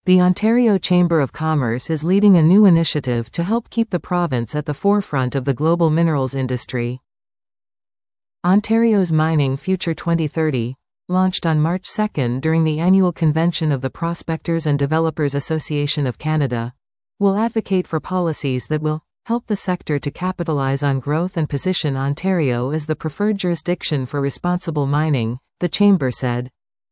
The Ontario Chamber of Commerce is leading a new initiative to help keep the province at the forefront of the global minerals industry. Ontario's Mining Future 2030, launched on March 2 during the annual convention of the Prospectors and Developers Association of Canada, will advocate for policies that will help the sector to capitalize on growth and position Ontario as the preferred jurisdiction for responsible mining, the Chamber said.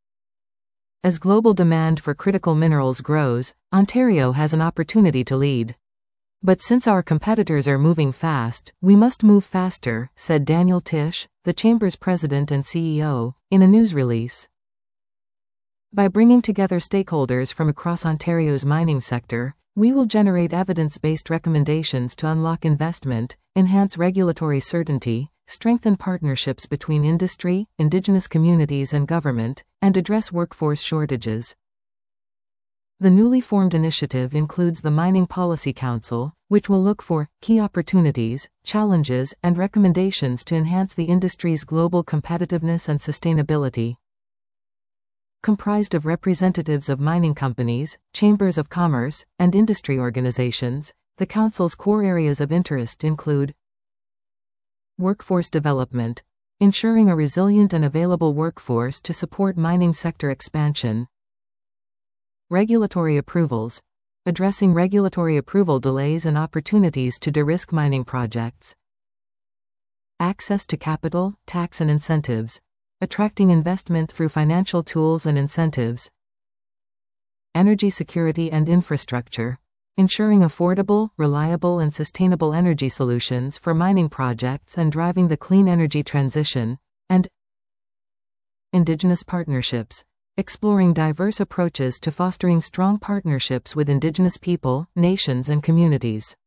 As global demand for critical minerals grows, Ontario has an opportunity to lead. But since our competitors are moving fast, we must move faster, said Daniel Tisch, the Chamber's president and CEO, in a news release. By bringing together stakeholders from across Ontario's mining sector, we will generate evidence-based recommendations to unlock investment, enhance regulatory certainty, strengthen partnerships between industry, Indigenous communities and government, and address workforce shortages. The newly formed initiative includes the Mining Policy Council, which will look for key opportunities, challenges, and recommendations to enhance the industry's global competitiveness and sustainability. Comprised of representatives of mining companies, chambers of commerce, and industry organizations, the Council's core areas of interest include workforce development, ensuring a resilient and available workforce to support mining sector expansion. Regulatory approvals, addressing regulatory approval delays and opportunities to de-risk mining projects. Access to capital, tax and incentives, attracting investment through financial tools and incentives. Energy security and infrastructure, ensuring affordable, reliable and sustainable energy solutions for mining projects and driving the clean energy transition, and Indigenous partnerships, exploring diverse approaches to fostering strong partnerships with Indigenous people, nations and communities.